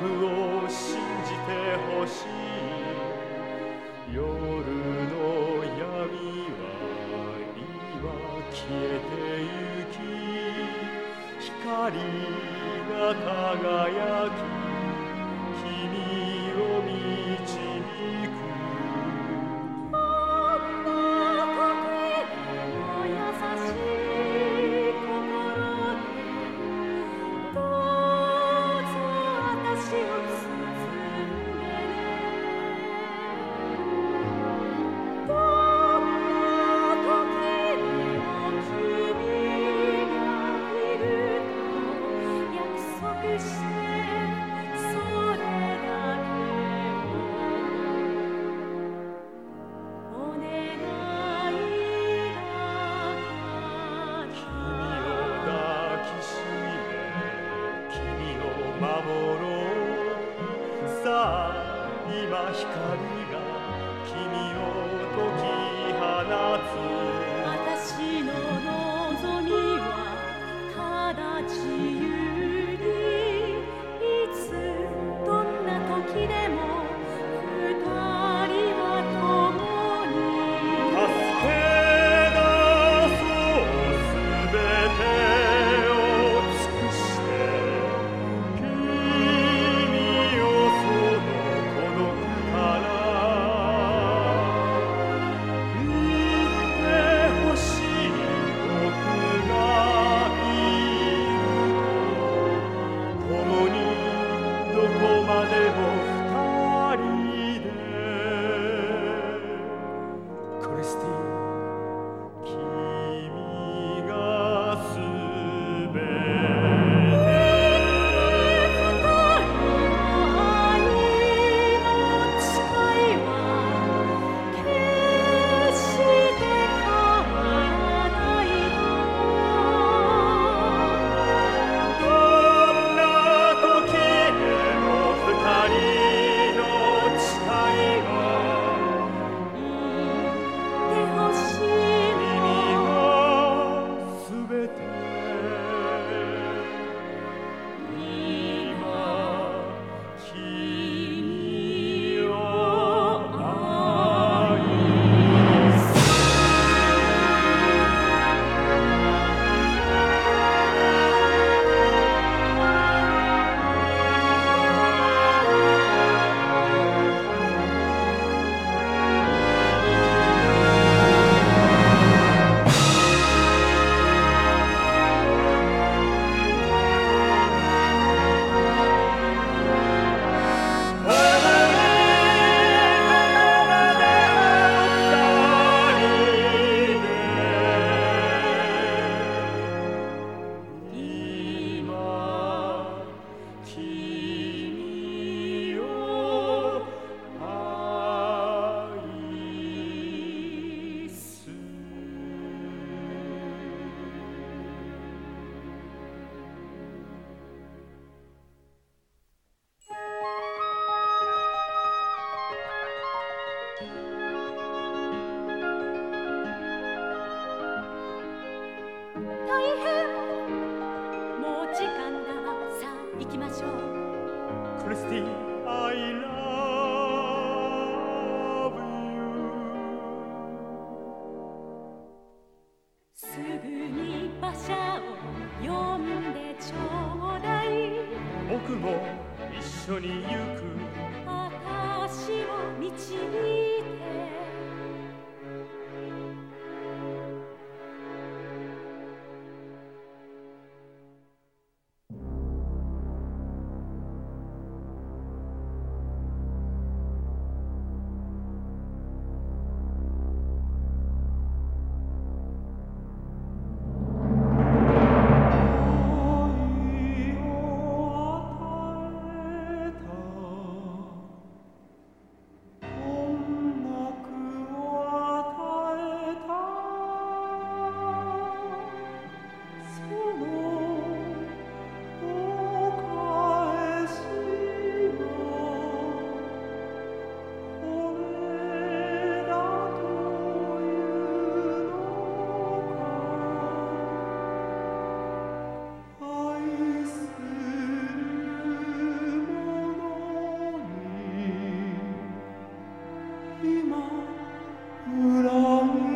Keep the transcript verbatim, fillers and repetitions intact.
を信じてほしい。夜の闇は今消えてゆき、光が輝き君を導く。 こんな時も優しい心でどうぞ私を包んでね。どんな時でも君がいると約束して、それだけをお願いだから。 君を抱きしめ君を守ろう。さあ今光が君を解き放つ。 私の望みはただ自由に、いつどんな時でも二人は共に。 助け出そうすべてを尽くして、君をその孤独から言ってほしい。僕がいると共にどこまでも二人で。クリスティ、君がすべて。 二人の愛の誓いは決して変わらないと。 どんな時でも二人の誓いは言ってほしい君の。 がすべて。 今君を愛す。 大変もう時間だ。さあ行きましょう。 クリスティ、I love you。 すぐに馬車を呼んでちょうだい。 僕も一緒に行く。 私を導いて。 今裏切